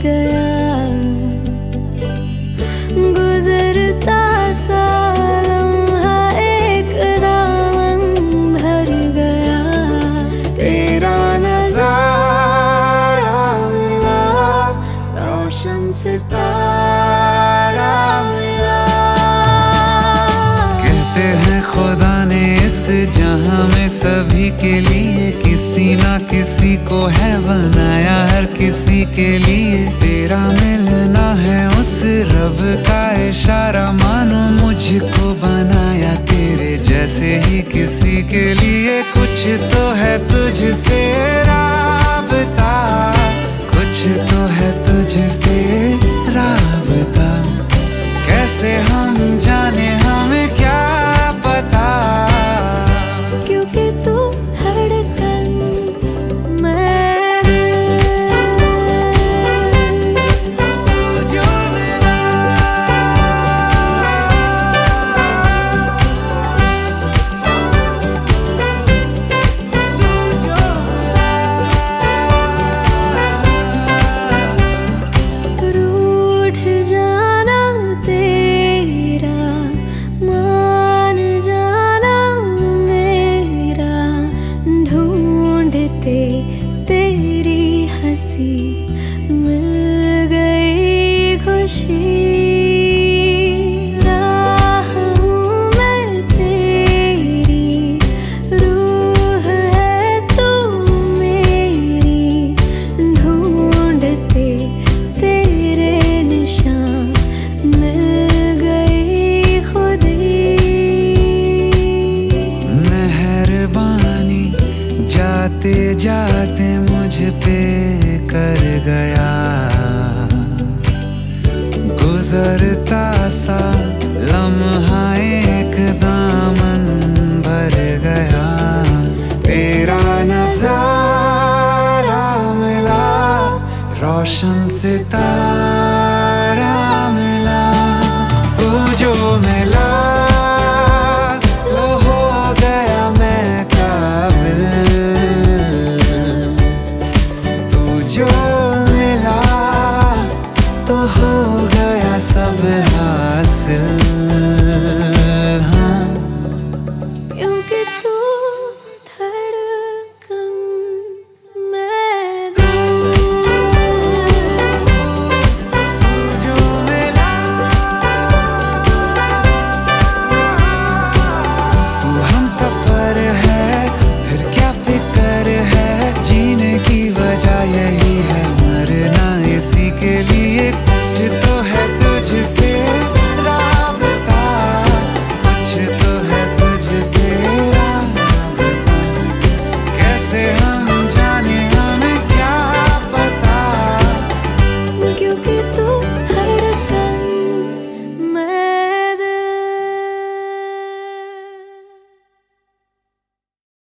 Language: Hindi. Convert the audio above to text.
गया, गुजरता सा लम्हा एक दामन भर गया। तेरा नजारा मिला, रोशन सितारा मिला। कहते हैं खुदा ने इस जहां में सभी के लिए किसी ना किसी को है बनाया, हर किसी के लिए तेरा मिलना है उस रब का इशारा। मानो मुझको बनाया तेरे जैसे ही किसी के लिए। कुछ तो है तुझसे राबता, कुछ तो है तुझसे राबता। कैसे हम जाने हमें क्या पता, क्योंकि तू धड़कन मैं जो मिला रूठ जाना तेरा, मान जाना मेरा। ढूंढते तेरी हंसी मिल गई खुशी। राह हूँ मैं तेरी, रूह है तू मेरी। ढूंढते तेरे निशान मिल गई खुदी। मेहरबानी जाते जाते मुझ पे कर गया, गुजरता सा लम्हा एक दामन भर गया। तेरा नजारा मिला, रोशन सितारा